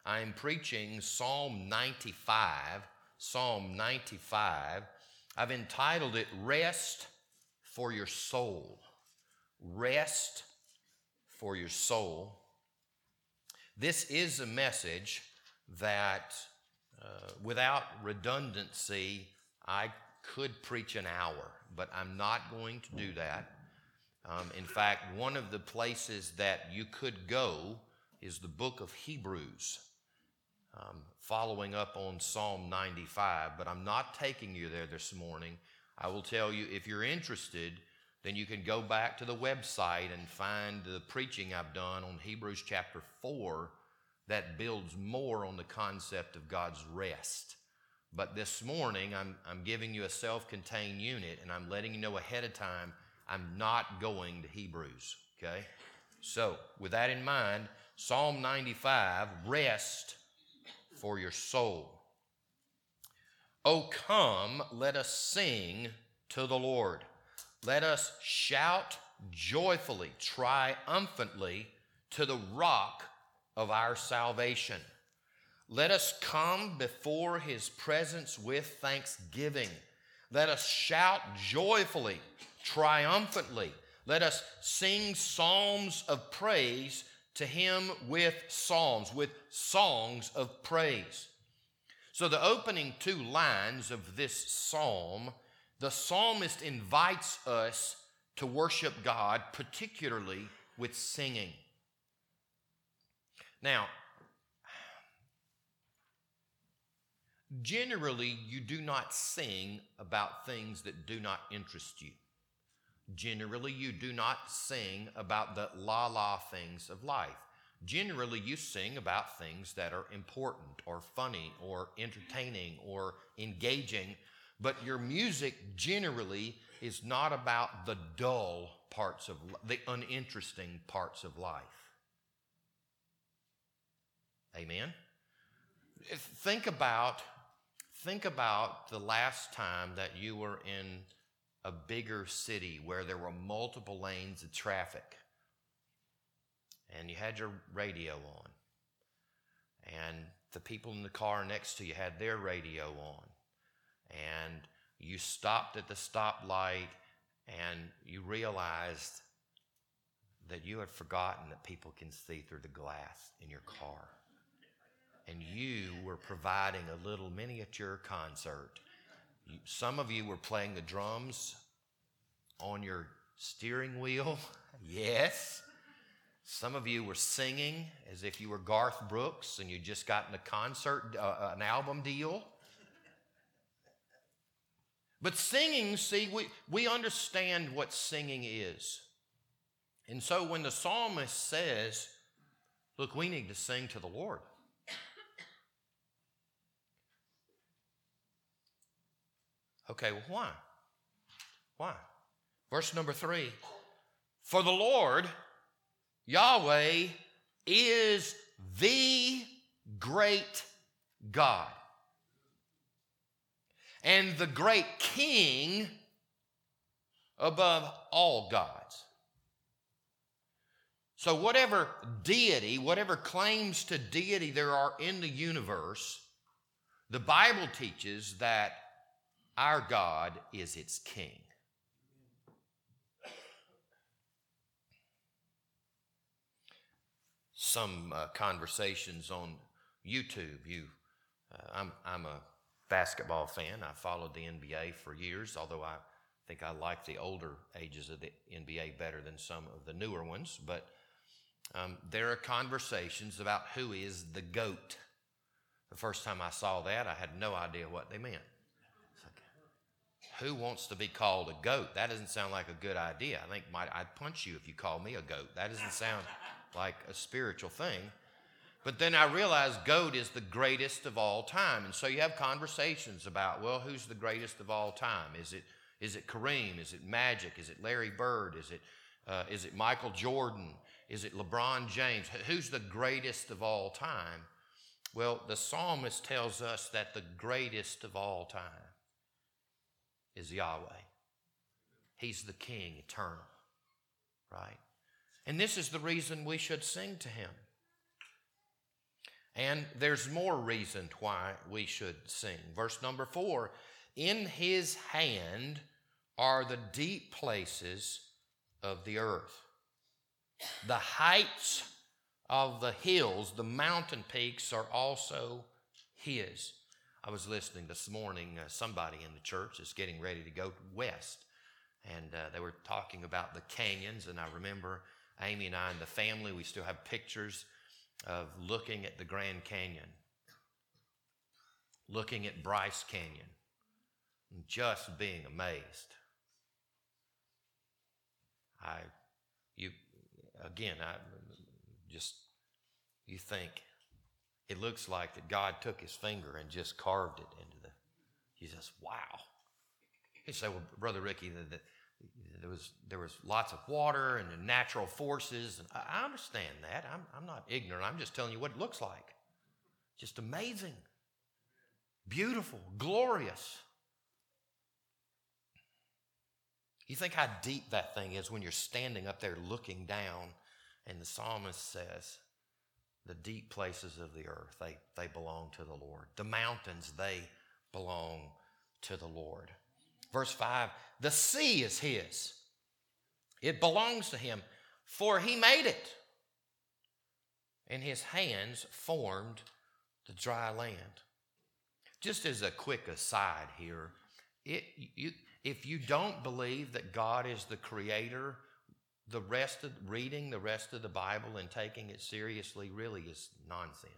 I'm preaching Psalm 95. Psalm 95. I've entitled it, Rest for Your Soul. Rest for your soul. This is a message that, without redundancy, I could preach an hour, but I'm not going to do that. In fact, one of the places that you could go is the book of Hebrews, following up on Psalm 95, but I'm not taking you there this morning. I will tell you, if you're interested, then you can go back to the website and find the preaching I've done on Hebrews chapter 4 that builds more on the concept of God's rest. But this morning, I'm giving you a self-contained unit, and I'm letting you know ahead of time, I'm not going to Hebrews, okay? So, with that in mind, Psalm 95, Rest for Your Soul. O come, let us sing to the Lord. Let us shout joyfully, triumphantly to the rock of our salvation. Let us come before His presence with thanksgiving. Let us shout joyfully, triumphantly. Let us sing psalms of praise to Him with psalms, with songs of praise. So the opening two lines of this psalm, the psalmist invites us to worship God, particularly with singing. Now, generally, you do not sing about things that do not interest you. Generally, you do not sing about the la-la things of life. Generally, you sing about things that are important or funny or entertaining or engaging, but your music generally is not about the dull parts of the uninteresting parts of life. Amen? Think about the last time that you were in a bigger city where there were multiple lanes of traffic and you had your radio on and the people in the car next to you had their radio on and you stopped at the stoplight and you realized that you had forgotten that people can see through the glass in your car. And you were providing a little miniature concert. Some of you were playing the drums on your steering wheel. Yes. Some of you were singing as if you were Garth Brooks and you just gotten a concert, an album deal. But singing, see, we understand what singing is. And so when the psalmist says, look, we need to sing to the Lord. Okay, well, why? Why? Verse number 3. For the Lord, Yahweh, is the great God and the great King above all gods. So whatever deity, whatever claims to deity there are in the universe, the Bible teaches that our God is its king. Some conversations on YouTube. I'm a basketball fan. I followed the NBA for years, although I think I like the older ages of the NBA better than some of the newer ones. But there are conversations about who is the GOAT. The first time I saw that, I had no idea what they meant. Who wants to be called a goat? That doesn't sound like a good idea. I think I'd punch you if you called me a goat. That doesn't sound like a spiritual thing. But then I realized goat is the greatest of all time. And so you have conversations about, well, who's the greatest of all time? Is it Kareem? Is it Magic? Is it Larry Bird? Is it Michael Jordan? Is it LeBron James? Who's the greatest of all time? Well, the psalmist tells us that the greatest of all time is Yahweh. He's the King, eternal, right? And this is the reason we should sing to Him. And there's more reason why we should sing. Verse number 4, in his hand are the deep places of the earth. The heights of the hills, the mountain peaks, are also his. I was listening this morning, somebody in the church is getting ready to go west. And they were talking about the canyons. And I remember Amy and I and the family, we still have pictures of looking at the Grand Canyon, looking at Bryce Canyon, and just being amazed. You think it looks like that God took his finger and just carved it into you just, wow. You say, well, Brother Ricky, there was lots of water and the natural forces. And I understand that. I'm not ignorant. I'm just telling you what it looks like. Just amazing, beautiful, glorious. You think how deep that thing is when you're standing up there looking down, and the psalmist says, the deep places of the earth, they belong to the Lord. The mountains, they belong to the Lord. Verse 5, the sea is his. It belongs to him, for he made it. And his hands formed the dry land. Just as a quick aside here, if you don't believe that God is the creator, reading the rest of the Bible and taking it seriously really is nonsense.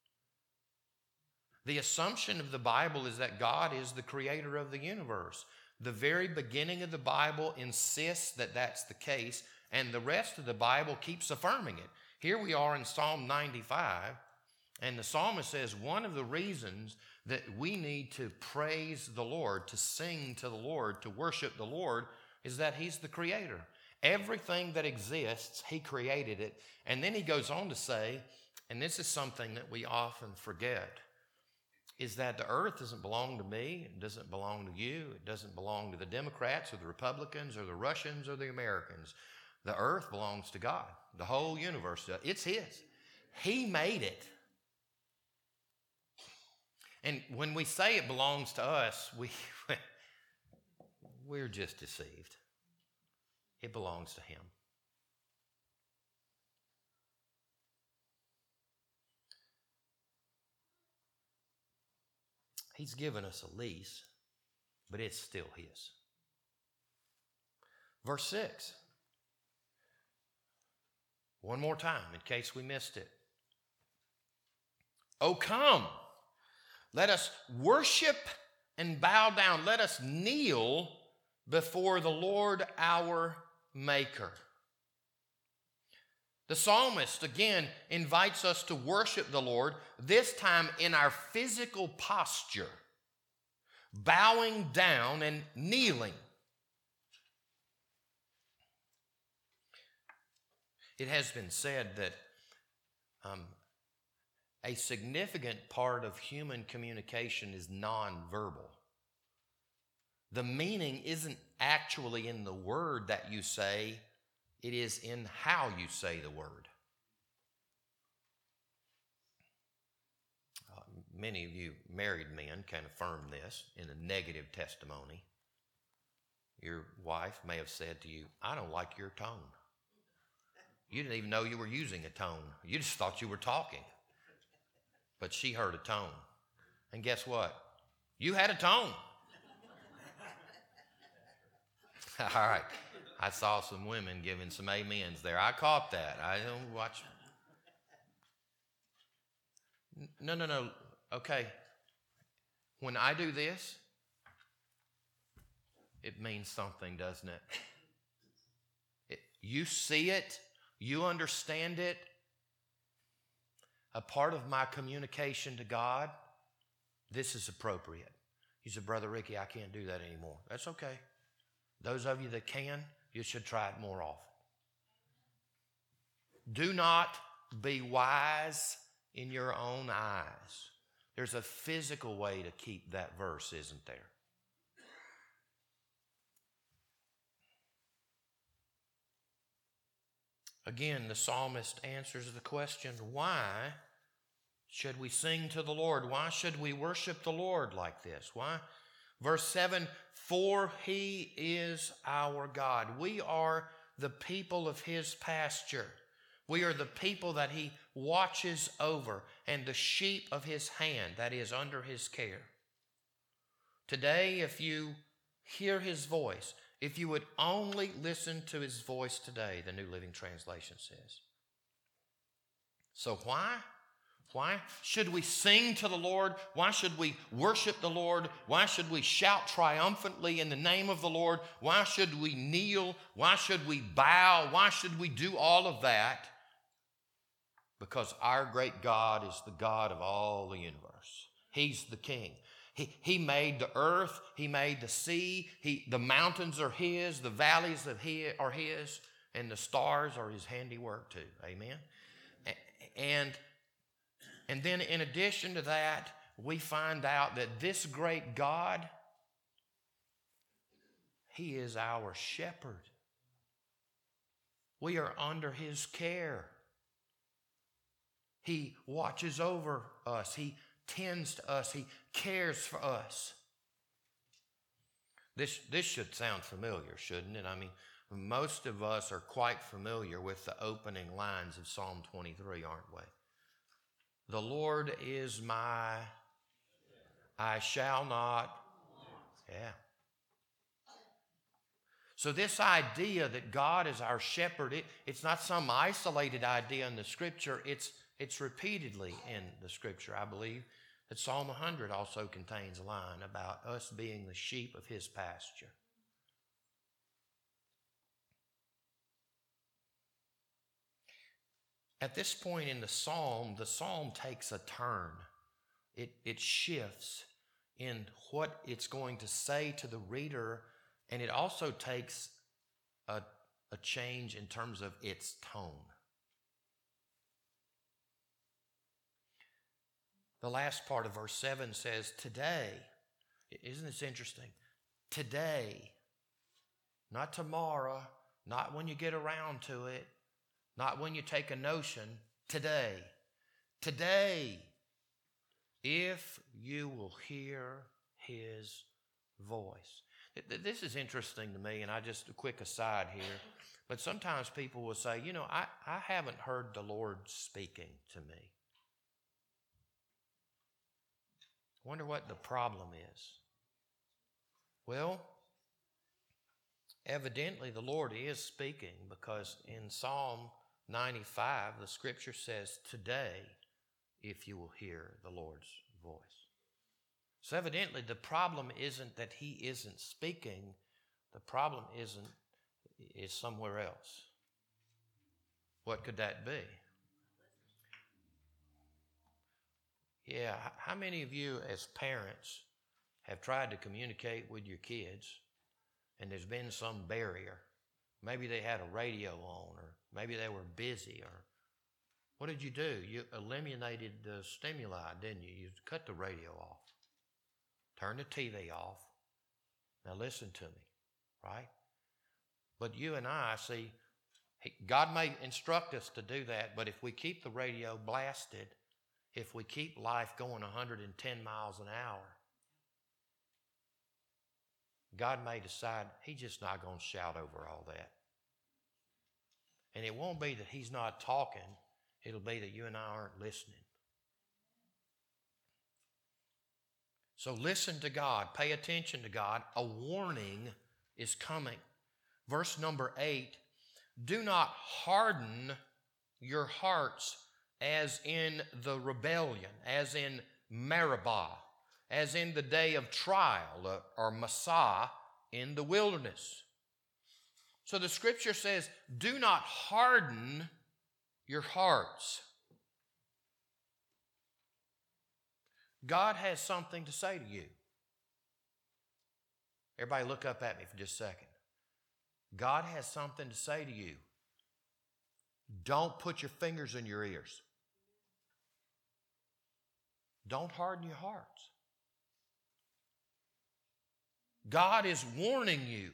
The assumption of the Bible is that God is the creator of the universe. The very beginning of the Bible insists that that's the case, and the rest of the Bible keeps affirming it. Here we are in Psalm 95, and the psalmist says one of the reasons that we need to praise the Lord, to sing to the Lord, to worship the Lord, is that he's the creator. Everything that exists, he created it. And then he goes on to say, and this is something that we often forget, is that the earth doesn't belong to me, it doesn't belong to you, it doesn't belong to the Democrats or the Republicans or the Russians or the Americans. The earth belongs to God. The whole universe, it's his. He made it. And when we say it belongs to us, we're just deceived. It belongs to him. He's given us a lease, but it's still his. Verse 6. One more time, in case we missed it. Oh, come, let us worship and bow down. Let us kneel before the Lord our Maker. The psalmist, again, invites us to worship the Lord, this time in our physical posture, bowing down and kneeling. It has been said that a significant part of human communication is nonverbal. The meaning isn't actually in the word that you say, it is in how you say the word. Many of you married men can affirm this in a negative testimony. Your wife may have said to you, I don't like your tone. You didn't even know you were using a tone. You just thought you were talking. But she heard a tone. And guess what? You had a tone. All right. I saw some women giving some amens there. I caught that. I don't watch. No. Okay. When I do this, it means something, doesn't it? You see it. You understand it. A part of my communication to God, this is appropriate. You said, Brother Ricky, I can't do that anymore. That's okay. Those of you that can, you should try it more often. Do not be wise in your own eyes. There's a physical way to keep that verse, isn't there? Again, the psalmist answers the question, why should we sing to the Lord? Why should we worship the Lord like this? Why? Verse 7, for He is our God. We are the people of His pasture. We are the people that He watches over and the sheep of His hand, that is under His care. Today, if you hear His voice, if you would only listen to His voice today, the New Living Translation says. So why? Why should we sing to the Lord? Why should we worship the Lord? Why should we shout triumphantly in the name of the Lord? Why should we kneel? Why should we bow? Why should we do all of that? Because our great God is the God of all the universe. He's the King. He made the earth. He made the sea. The mountains are His. The valleys are His. And the stars are His handiwork too. Amen? And then in addition to that, we find out that this great God, He is our shepherd. We are under His care. He watches over us. He tends to us. He cares for us. This should sound familiar, shouldn't it? I mean, most of us are quite familiar with the opening lines of Psalm 23, aren't we? The Lord is I shall not. Yeah. So this idea that God is our shepherd, it's not some isolated idea in the Scripture. It's repeatedly in the Scripture. I believe that Psalm 100 also contains a line about us being the sheep of His pasture. At this point in the psalm takes a turn. It shifts in what it's going to say to the reader, and it also takes a change in terms of its tone. The last part of verse 7 says, today. Isn't this interesting? Today. Not tomorrow, not when you get around to it, not when you take a notion. Today. Today, if you will hear His voice. This is interesting to me, and just a quick aside here, but sometimes people will say, I haven't heard the Lord speaking to me. I wonder what the problem is. Well, evidently the Lord is speaking, because in Psalm 95, the Scripture says, today, if you will hear the Lord's voice. So evidently the problem isn't that He isn't speaking. The problem is somewhere else. What could that be? Yeah, how many of you as parents have tried to communicate with your kids and there's been some barrier? Maybe they had a radio on, or maybe they were busy, or what did you do? You eliminated the stimuli, didn't you? You cut the radio off, turn the TV off. Now listen to me, right? But you and I see, God may instruct us to do that, but if we keep the radio blasted, if we keep life going 110 miles an hour, God may decide He's just not going to shout over all that. And it won't be that He's not talking. It'll be that you and I aren't listening. So listen to God. Pay attention to God. A warning is coming. Verse number 8, do not harden your hearts as in the rebellion, as in Meribah, as in the day of trial, or Massah in the wilderness. So the Scripture says, do not harden your hearts. God has something to say to you. Everybody look up at me for just a second. God has something to say to you. Don't put your fingers in your ears. Don't harden your hearts. God is warning you.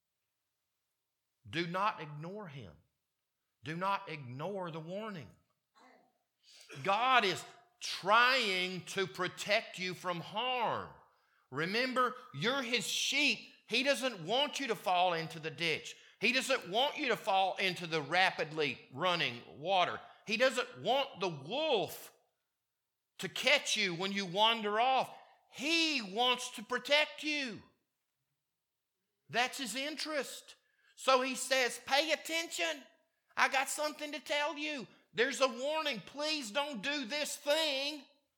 Do not ignore Him. Do not ignore the warning. God is trying to protect you from harm. Remember, you're his sheep. He doesn't want you to fall into the ditch. He doesn't want you to fall into the rapidly running water. He doesn't want the wolf to catch you when you wander off. He wants to protect you. That's his interest. So he says, pay attention. I got something to tell you. There's a warning. Please don't do this thing.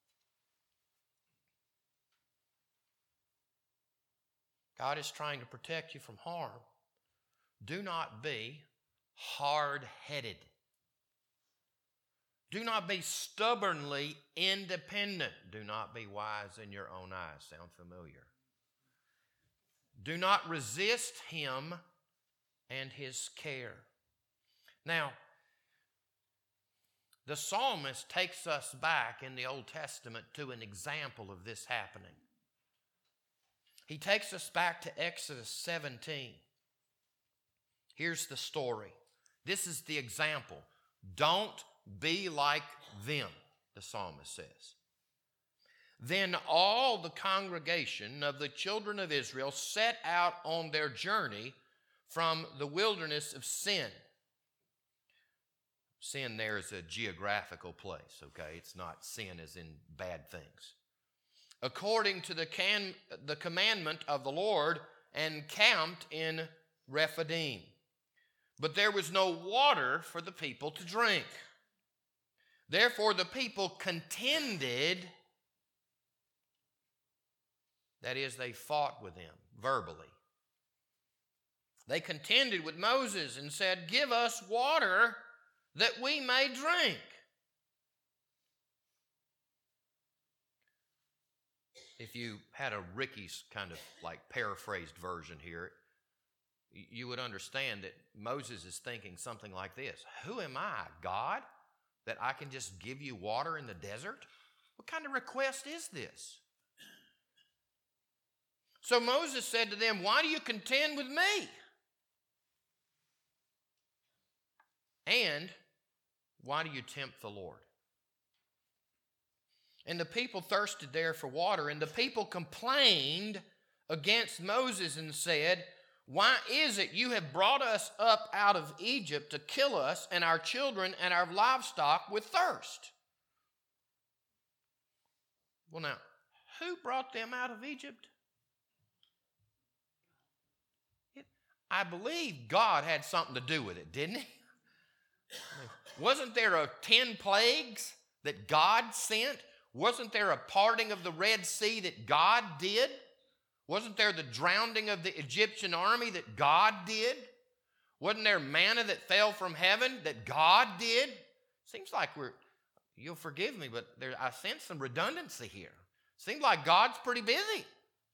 God is trying to protect you from harm. Do not be hard-headed. Do not be stubbornly independent. Do not be wise in your own eyes. Sound familiar? Do not resist him and his care. Now, the psalmist takes us back in the Old Testament to an example of this happening. He takes us back to Exodus 17. Here's the story. This is the example. Don't be like them, the psalmist says. Then all the congregation of the children of Israel set out on their journey from the wilderness of Sin. Sin there is a geographical place, okay? It's not sin as in bad things. According to the commandment of the Lord, and camped in Rephidim. But there was no water for the people to drink. Therefore the people contended, that is, they fought with him verbally. They contended with Moses and said, give us water that we may drink. If you had a Ricky's kind of like paraphrased version here, you would understand that Moses is thinking something like this. Who am I, God, that I can just give you water in the desert? What kind of request is this? So Moses said to them, why do you contend with me? And why do you tempt the Lord? And the people thirsted there for water, and the people complained against Moses and said, why is it you have brought us up out of Egypt to kill us and our children and our livestock with thirst? Well, now, who brought them out of Egypt? I believe God had something to do with it, didn't he? Wasn't there 10 plagues that God sent? Wasn't there a parting of the Red Sea that God did? Wasn't there the drowning of the Egyptian army that God did? Wasn't there manna that fell from heaven that God did? Seems like you'll forgive me, but I sense some redundancy here. Seems like God's pretty busy.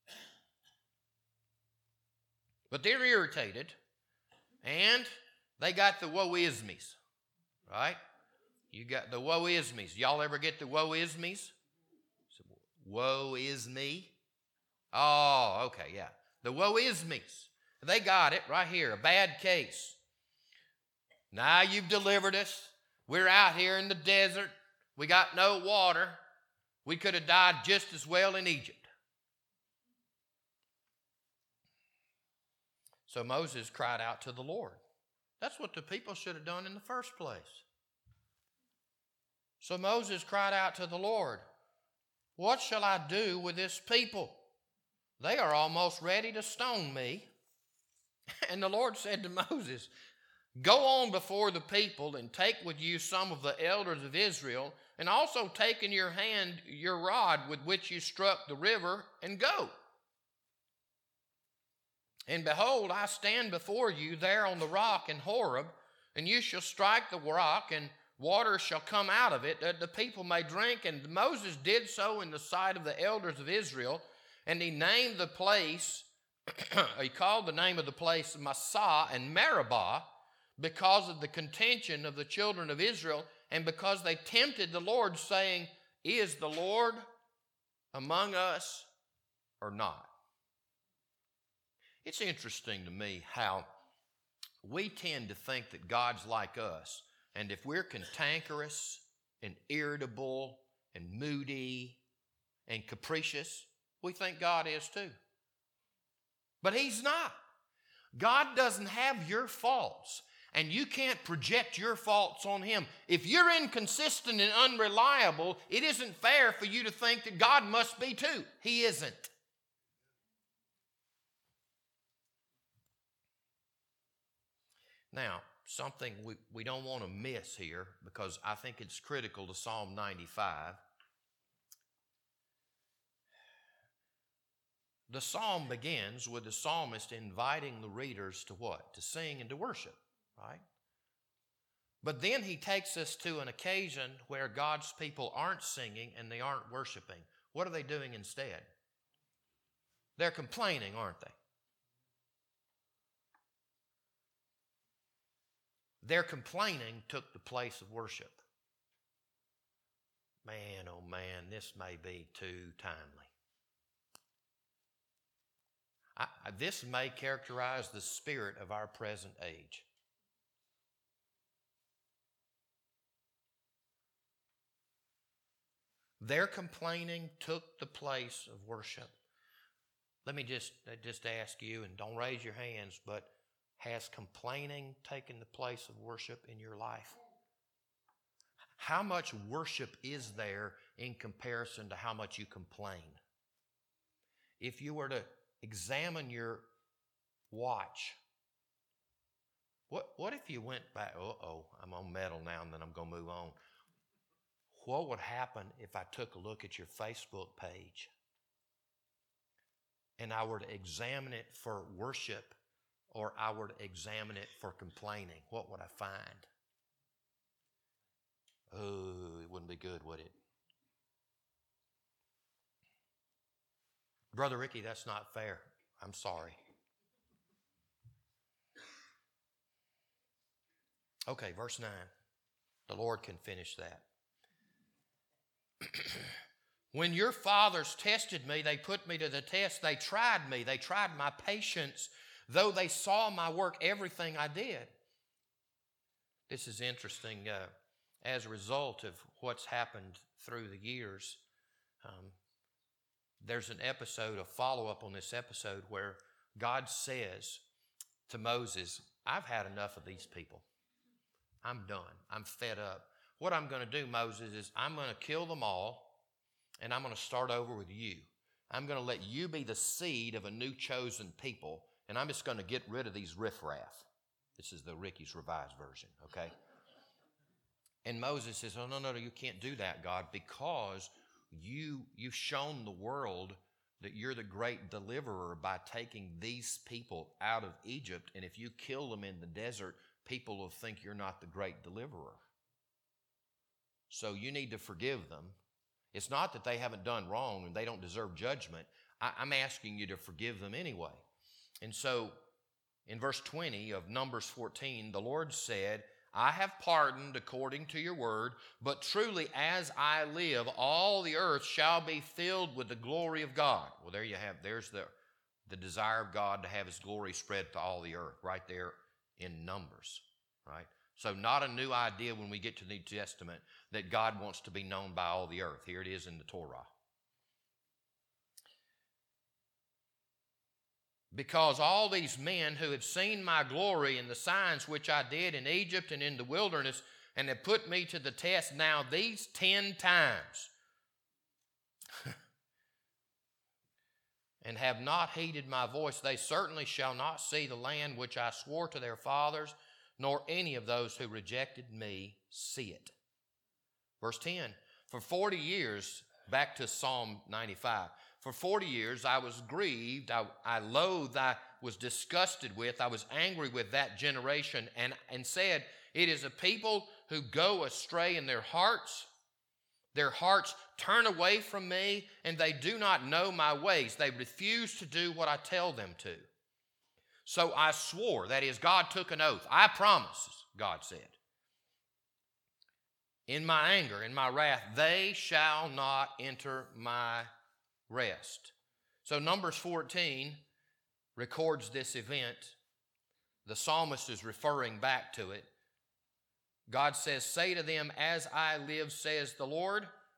But they're irritated, and they got the woe-is-me's, right? You got the woe-is-me's. Y'all ever get the woe-is-me's? Woe is me. Oh, okay, yeah. The woe-is-me's. They got it right here, a bad case. Now you've delivered us. We're out here in the desert. We got no water. We could have died just as well in Egypt. So Moses cried out to the Lord. That's what the people should have done in the first place. So Moses cried out to the Lord, what shall I do with this people? They are almost ready to stone me. And the Lord said to Moses, go on before the people and take with you some of the elders of Israel, and also take in your hand your rod with which you struck the river, and go. And behold, I stand before you there on the rock in Horeb, and you shall strike the rock, and water shall come out of it, that the people may drink. And Moses did so in the sight of the elders of Israel, and he named the place, he called the name of the place Massah and Meribah, because of the contention of the children of Israel, and because they tempted the Lord, saying, is the Lord among us or not? It's interesting to me how we tend to think that God's like us, and if we're cantankerous and irritable and moody and capricious. We think God is too. But He's not. God doesn't have your faults, and you can't project your faults on Him. If you're inconsistent and unreliable, it isn't fair for you to think that God must be too. He isn't. Now, something we don't want to miss here, because I think it's critical to Psalm 95. The psalm begins with the psalmist inviting the readers to what? To sing and to worship, right? But then he takes us to an occasion where God's people aren't singing and they aren't worshiping. What are they doing instead? They're complaining, aren't they? Their complaining took the place of worship. Man, oh man, this may be too timely. This may characterize the spirit of our present age. Their complaining took the place of worship. Let me just ask you, and don't raise your hands, but has complaining taken the place of worship in your life? How much worship is there in comparison to how much you complain? If you were to examine your watch, what if you went back, I'm on metal now and then I'm going to move on. What would happen if I took a look at your Facebook page and I were to examine it for worship, or I were to examine it for complaining? What would I find? Oh, it wouldn't be good, would it? Brother Ricky, that's not fair. I'm sorry. Okay, verse 9. The Lord can finish that. When your fathers tested me, they put me to the test. They tried me. They tried my patience, though they saw my work, everything I did. This is interesting. As a result of what's happened through the years, there's an episode, a follow-up on this episode, where God says to Moses, I've had enough of these people. I'm done. I'm fed up. What I'm going to do, Moses, is I'm going to kill them all, and I'm going to start over with you. I'm going to let you be the seed of a new chosen people, and I'm just going to get rid of these riffraff. This is the Ricky's Revised Version, okay? And Moses says, oh, no, you can't do that, God, because you've shown the world that you're the great deliverer by taking these people out of Egypt, and if you kill them in the desert, people will think you're not the great deliverer. So you need to forgive them. It's not that they haven't done wrong and they don't deserve judgment. I'm asking you to forgive them anyway. And so in verse 20 of Numbers 14, the Lord said, I have pardoned according to your word, but truly as I live, all the earth shall be filled with the glory of God. Well, there you have, there's the desire of God to have His glory spread to all the earth, right there in Numbers, right? So not a new idea when we get to the New Testament that God wants to be known by all the earth. Here it is in the Torah. Because all these men who have seen my glory and the signs which I did in Egypt and in the wilderness, and have put me to the test now these 10 times, and have not heeded my voice, they certainly shall not see the land which I swore to their fathers, nor any of those who rejected me see it. Verse 10, for 40 years, back to Psalm 95, for 40 years I was grieved, I loathed, I was disgusted with, I was angry with that generation, and said, it is a people who go astray in their hearts. Their hearts turn away from me, and they do not know my ways. They refuse to do what I tell them to. So I swore, that is, God took an oath. I promise, God said, in my anger, in my wrath, they shall not enter my rest. So Numbers 14 records this event. The psalmist is referring back to it. God says, say to them, as I live, says the Lord,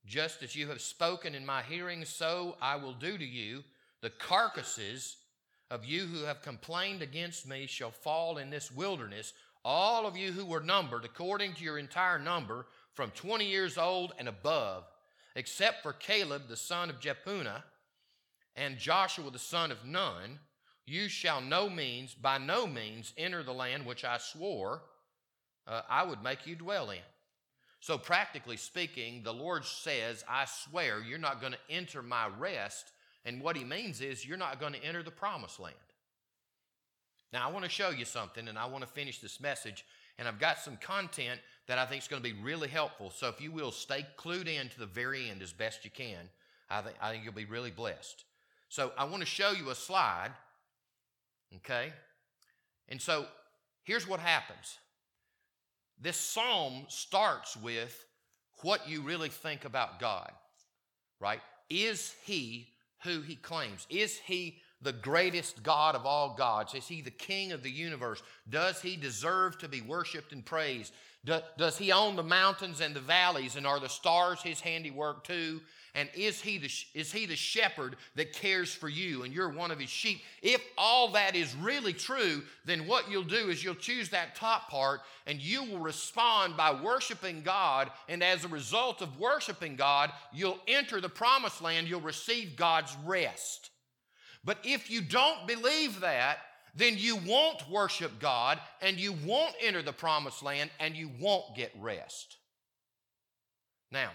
Just as you have spoken in my hearing, so I will do to you. The carcasses of you who have complained against me shall fall in this wilderness, all of you who were numbered according to your entire number, from 20 years old and above, except for Caleb the son of Jephunneh and Joshua the son of Nun. You shall by no means enter the land which I swore I would make you dwell in. So practically speaking, the Lord says, I swear you're not going to enter my rest. And what he means is you're not going to enter the promised land. Now, I want to show you something, and I want to finish this message. And I've got some content that I think is going to be really helpful. So if you will, stay clued in to the very end as best you can. I think you'll be really blessed. So I want to show you a slide, okay? And so here's what happens. This psalm starts with what you really think about God, right? Is he who he claims? Is he the greatest God of all gods? Is he the king of the universe? Does he deserve to be worshiped and praised? Does he own the mountains and the valleys, and are the stars his handiwork too? And is he the shepherd that cares for you and you're one of his sheep? If all that is really true, then what you'll do is you'll choose that top part and you will respond by worshiping God. And as a result of worshiping God, you'll enter the promised land. You'll receive God's rest. But if you don't believe that, then you won't worship God and you won't enter the promised land and you won't get rest. Now,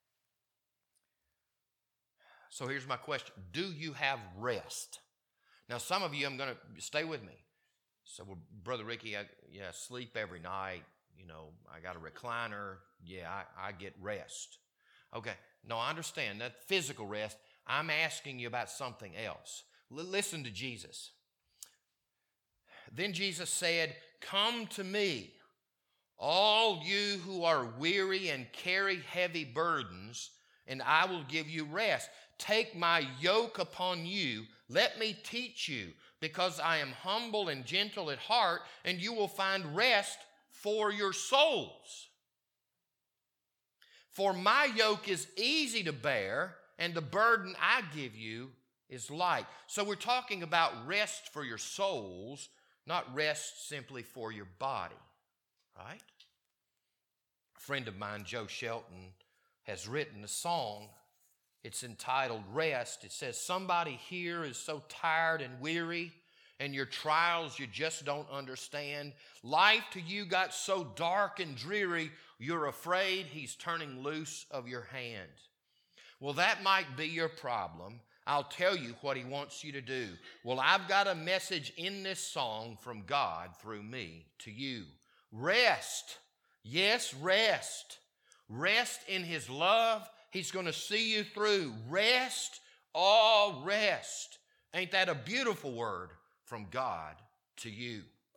so here's my question. Do you have rest? Now, some of you, I'm going to stay with me. So, well, Brother Ricky, I sleep every night. You know, I got a recliner. Yeah, I get rest. Okay. No, I understand that physical rest. I'm asking you about something else. Listen to Jesus. Then Jesus said, come to me, all you who are weary and carry heavy burdens, and I will give you rest. Take my yoke upon you. Let me teach you, because I am humble and gentle at heart, and you will find rest for your souls. For my yoke is easy to bear, and the burden I give you is light. So we're talking about rest for your souls, not rest simply for your body, right? A friend of mine, Joe Shelton, has written a song. It's entitled Rest. It says, somebody here is so tired and weary, and your trials you just don't understand. Life to you got so dark and dreary, you're afraid he's turning loose of your hand. Well, that might be your problem. I'll tell you what he wants you to do. Well, I've got a message in this song from God through me to you. Rest. Yes, rest. Rest in his love. He's going to see you through. Rest, all rest. Ain't that a beautiful word from God to you?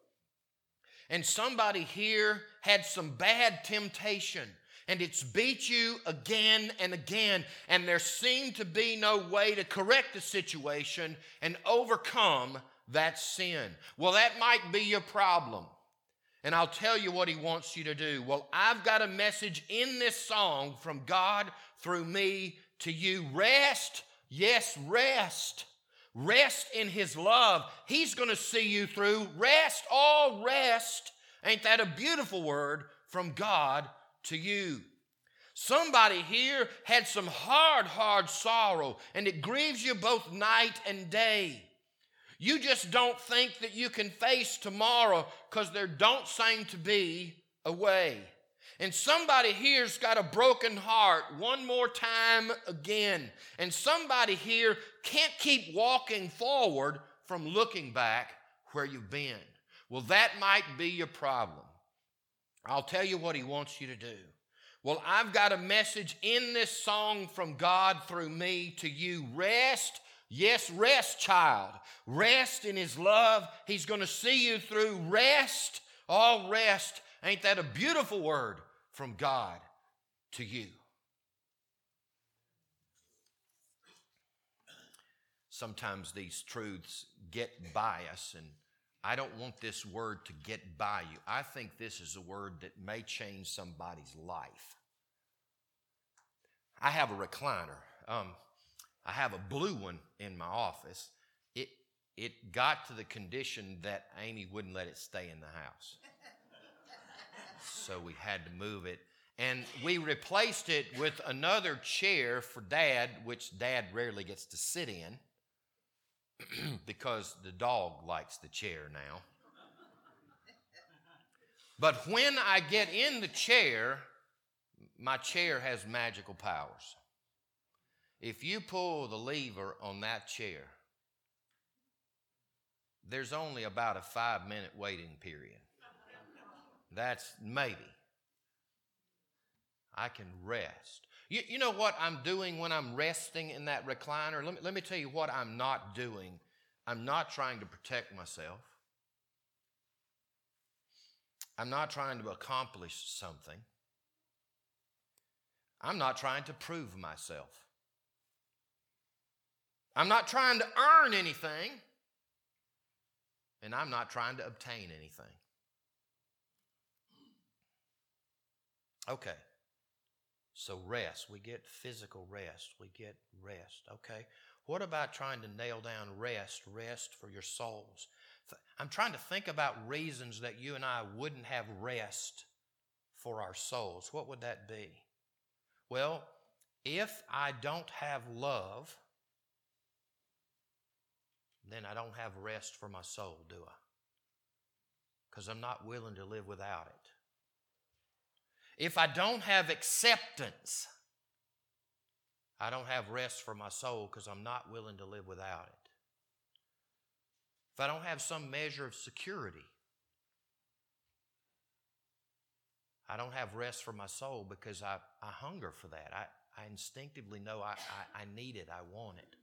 And somebody here had some bad temptation, and it's beat you again and again, and there seemed to be no way to correct the situation and overcome that sin. Well, that might be your problem. And I'll tell you what he wants you to do. Well, I've got a message in this song from God through me to you. Rest, yes, rest. Rest in his love. He's going to see you through. Rest, all rest. Ain't that a beautiful word from God to you? Somebody here had some hard sorrow, and it grieves you both night and day. You just don't think that you can face tomorrow because there don't seem to be a way. And somebody here's got a broken heart one more time again. And somebody here can't keep walking forward from looking back where you've been. Well, that might be your problem. I'll tell you what he wants you to do. Well, I've got a message in this song from God through me to you. Rest. Yes, rest, child. Rest in his love. He's going to see you through. Rest, all rest. Ain't that a beautiful word from God to you? Sometimes these truths get by us, and I don't want this word to get by you. I think this is a word that may change somebody's life. I have a recliner. I have a blue one in my office. It got to the condition that Amy wouldn't let it stay in the house. So we had to move it. And we replaced it with another chair for Dad, which Dad rarely gets to sit in because the dog likes the chair now. But when I get in the chair, my chair has magical powers. If you pull the lever on that chair, there's only about a 5-minute waiting period. That's maybe. I can rest. You know what I'm doing when I'm resting in that recliner? Let me tell you what I'm not doing. I'm not trying to protect myself. I'm not trying to accomplish something. I'm not trying to prove myself. I'm not trying to earn anything. And I'm not trying to obtain anything. Okay. So rest. We get physical rest. We get rest. Okay. What about trying to nail down rest? Rest for your souls. I'm trying to think about reasons that you and I wouldn't have rest for our souls. What would that be? Well, if I don't have love, then I don't have rest for my soul, do I? Because I'm not willing to live without it. If I don't have acceptance, I don't have rest for my soul because I'm not willing to live without it. If I don't have some measure of security, I don't have rest for my soul because I hunger for that. I instinctively know I need it, I want it.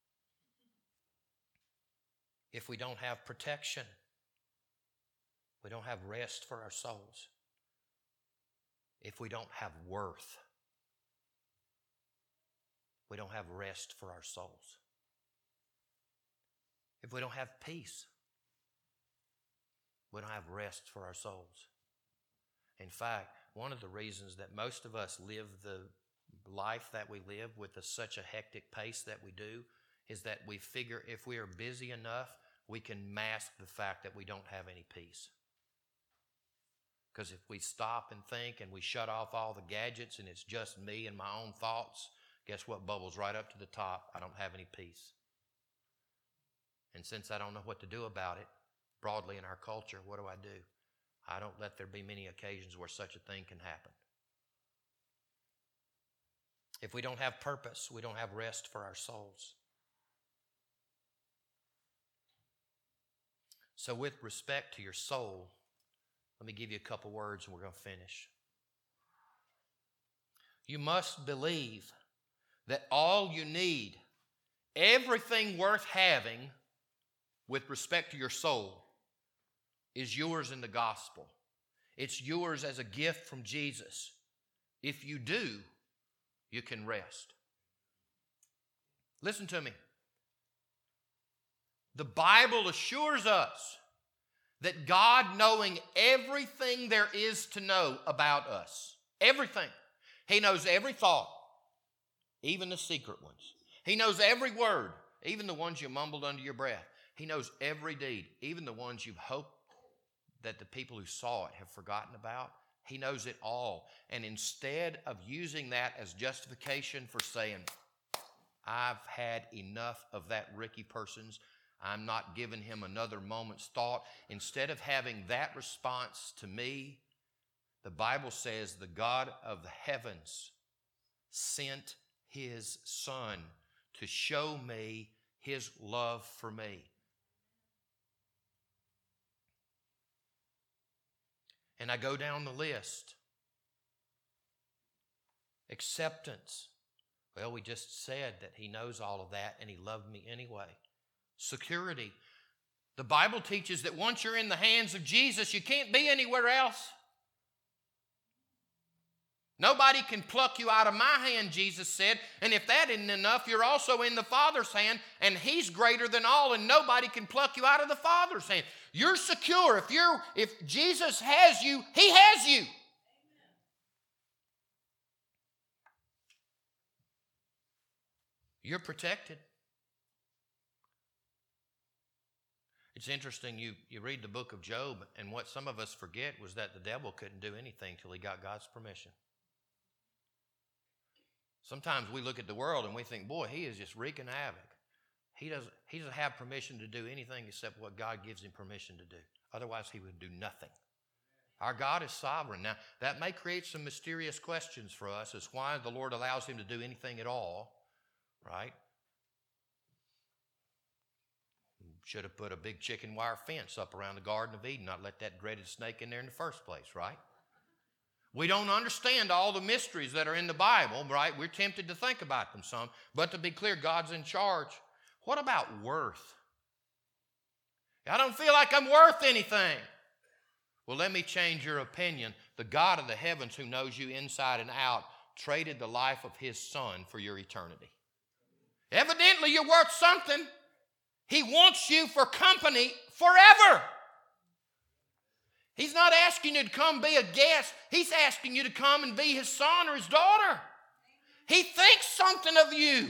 If we don't have protection, we don't have rest for our souls. If we don't have worth, we don't have rest for our souls. If we don't have peace, we don't have rest for our souls. In fact, one of the reasons that most of us live the life that we live with such a hectic pace that we do is that we figure if we are busy enough, we can mask the fact that we don't have any peace. Because if we stop and think and we shut off all the gadgets and it's just me and my own thoughts, guess what bubbles right up to the top? I don't have any peace. And since I don't know what to do about it, broadly in our culture, what do? I don't let there be many occasions where such a thing can happen. If we don't have purpose, we don't have rest for our souls. So with respect to your soul, let me give you a couple words and we're going to finish. You must believe that all you need, everything worth having with respect to your soul, is yours in the gospel. It's yours as a gift from Jesus. If you do, you can rest. Listen to me. The Bible assures us that God, knowing everything there is to know about us, everything. He knows every thought, even the secret ones. He knows every word, even the ones you mumbled under your breath. He knows every deed, even the ones you've hoped that the people who saw it have forgotten about. He knows it all. And instead of using that as justification for saying, I've had enough of that Ricky Persons, I'm not giving him another moment's thought. Instead of having that response to me, the Bible says the God of the heavens sent his Son to show me his love for me. And I go down the list. Acceptance. Well, we just said that he knows all of that and he loved me anyway. Security. The Bible teaches that once you're in the hands of Jesus, you can't be anywhere else. Nobody can pluck you out of my hand, Jesus said. And if that isn't enough, you're also in the Father's hand, and he's greater than all, and nobody can pluck you out of the Father's hand. You're secure. If Jesus has you, he has you. You're protected. It's interesting, you read the book of Job, and what some of us forget was that the devil couldn't do anything till he got God's permission. Sometimes we look at the world and we think, boy, he is just wreaking havoc. He doesn't have permission to do anything except what God gives him permission to do. Otherwise, he would do nothing. Our God is sovereign. Now, that may create some mysterious questions for us as why the Lord allows him to do anything at all, right? Should have put a big chicken wire fence up around the Garden of Eden, not let that dreaded snake in there in the first place, right? We don't understand all the mysteries that are in the Bible, right? We're tempted to think about them some, but to be clear, God's in charge. What about worth? I don't feel like I'm worth anything. Well, let me change your opinion. The God of the heavens, who knows you inside and out, traded the life of his Son for your eternity. Evidently, you're worth something. He wants you for company forever. He's not asking you to come be a guest. He's asking you to come and be his son or his daughter. He thinks something of you.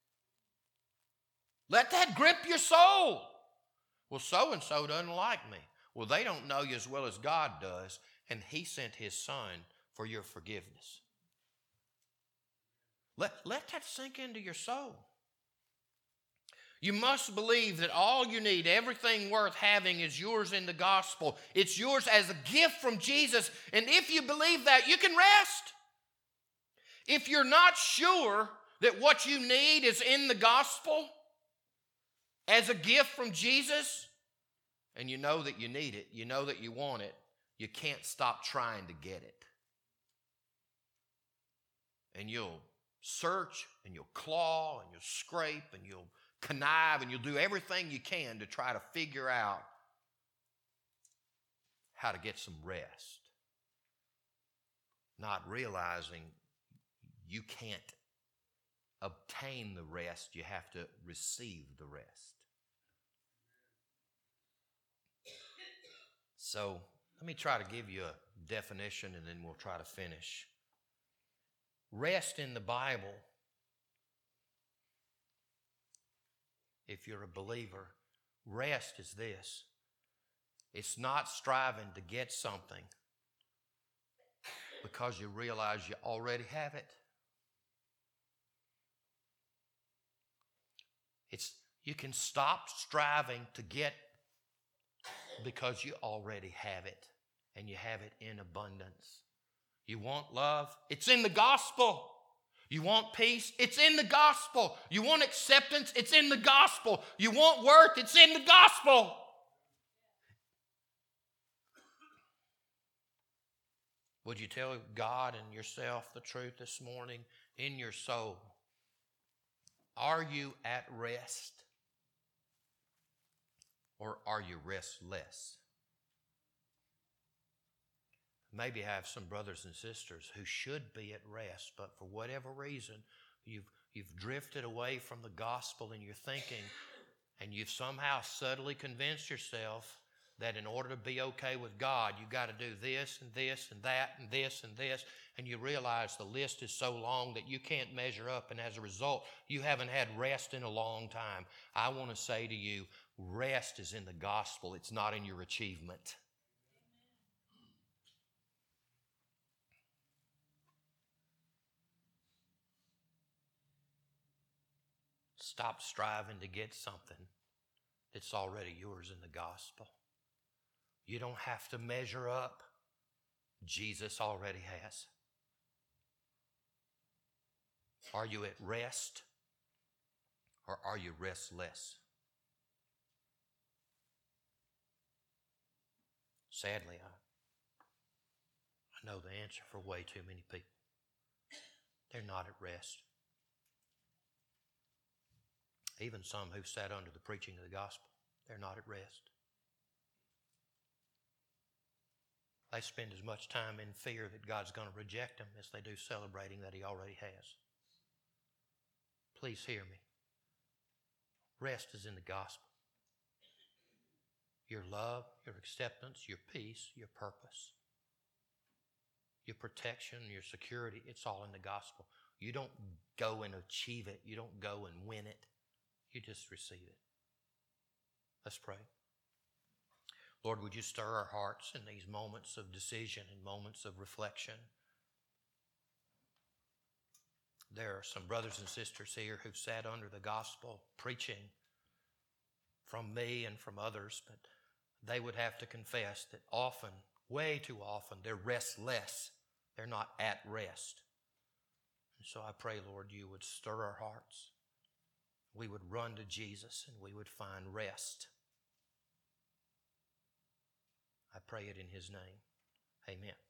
Let that grip your soul. Well, so-and-so doesn't like me. Well, they don't know you as well as God does, and he sent his son for your forgiveness. Let that sink into your soul. You must believe that all you need, everything worth having, is yours in the gospel. It's yours as a gift from Jesus. And if you believe that, you can rest. If you're not sure that what you need is in the gospel as a gift from Jesus, and you know that you need it, you know that you want it, you can't stop trying to get it. And you'll search, and you'll claw, and you'll scrape, and you'll connive, and you'll do everything you can to try to figure out how to get some rest, not realizing you can't obtain the rest, you have to receive the rest. So let me try to give you a definition, and then we'll try to finish. Rest in the Bible, if you're a believer, rest is this. It's not striving to get something because you realize you already have it. You can stop striving to get because you already have it, and you have it in abundance. You want love? It's in the gospel. You want peace? It's in the gospel. You want acceptance? It's in the gospel. You want worth? It's in the gospel. Would you tell God and yourself the truth this morning in your soul? Are you at rest? Or are you restless? Maybe I have some brothers and sisters who should be at rest, but for whatever reason, you've drifted away from the gospel in your thinking, and you've somehow subtly convinced yourself that in order to be okay with God, you've got to do this and this and that and this and this, and you realize the list is so long that you can't measure up, and as a result, you haven't had rest in a long time. I want to say to you, rest is in the gospel. It's not in your achievement. Stop striving to get something that's already yours in the gospel. You don't have to measure up. Jesus already has. Are you at rest, or are you restless? Sadly, I know the answer for way too many people. They're not at rest. Even some who sat under the preaching of the gospel, they're not at rest. They spend as much time in fear that God's going to reject them as they do celebrating that He already has. Please hear me. Rest is in the gospel. Your love, your acceptance, your peace, your purpose, your protection, your security, it's all in the gospel. You don't go and achieve it. You don't go and win it. You just receive it. Let's pray. Lord, would you stir our hearts in these moments of decision and moments of reflection? There are some brothers and sisters here who've sat under the gospel preaching from me and from others, but they would have to confess that often, way too often, they're restless. They're not at rest. And so I pray, Lord, you would stir our hearts. We would run to Jesus and we would find rest. I pray it in His name. Amen.